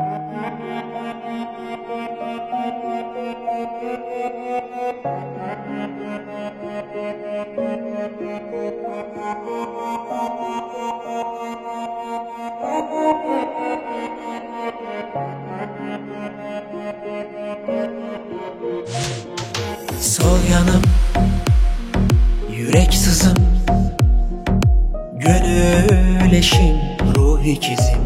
Sol yanım, yürek sızım, gönül eşim, ruh ikizim.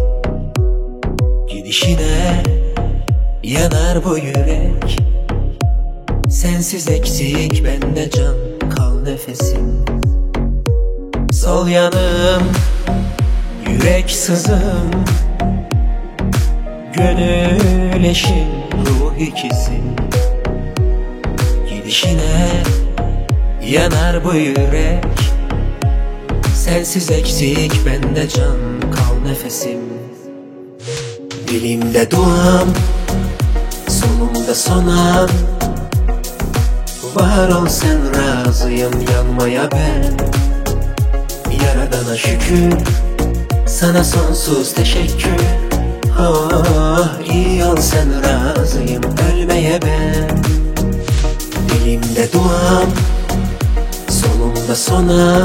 Gidişine yanar bu yürek, sensiz eksik bende can, kal nefesim. Sol yanım, yürek sızım, gönül eşim, ruh ikizim. Gidişine yanar bu yürek, sensiz eksik bende can, kal nefesim. Dilimde duam, solumda sonam, var ol sen razıyım yanmaya ben. Yaradana şükür, sana sonsuz teşekkür. Oh, iyi ol sen razıyım ölmeye ben. Dilimde duam, solumda sonam,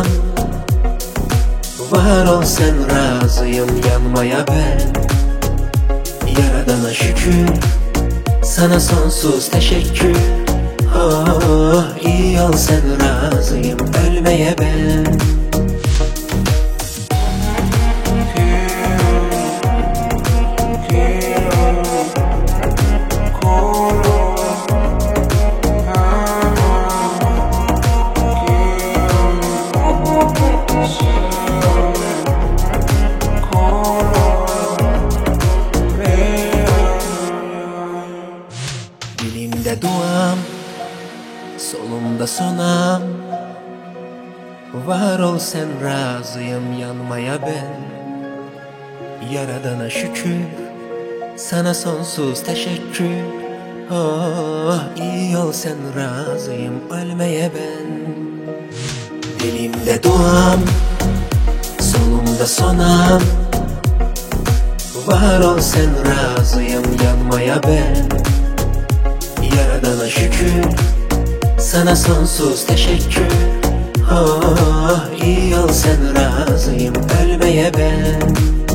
var ol sen razıyım yanmaya ben. Yaradana şükür, sana sonsuz teşekkür. Oh, iyi ol sen razıyım ölmeye ben. Dilimde duam, solumda sonam, var ol sen razıyım yanmaya ben. Yaradana şükür, sana sonsuz teşekkür. Oh, iyi ol sen razıyım ölmeye ben. Dilimde duam, solumda sonam, var ol sen razıyım yanmaya ben. Yaradana şükür, sana sonsuz teşekkür. Oh, iyi ol sen razıyım ölmeye ben.